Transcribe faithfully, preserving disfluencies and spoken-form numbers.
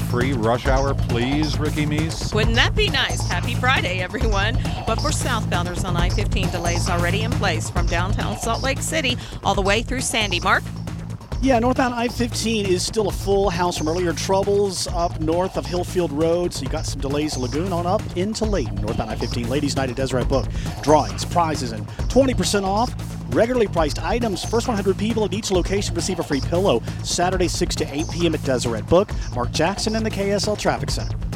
free rush hour, please, Ricky Meese? Wouldn't that be nice? Happy Friday, everyone. But for southbounders on I fifteen, delays already in place from downtown Salt Lake City all the way through Sandy. Mark? Yeah, northbound I fifteen is still a full house from earlier troubles up north of Hillfield Road. So you got some delays Lagoon on up into Layton. Northbound I fifteen, Ladies Night at Deseret Book. Drawings, prizes, and twenty percent off. Regularly priced items. First one hundred people at each location receive a free pillow. Saturday, six to eight p.m. at Deseret Book. Mark Jackson in the K S L Traffic Center.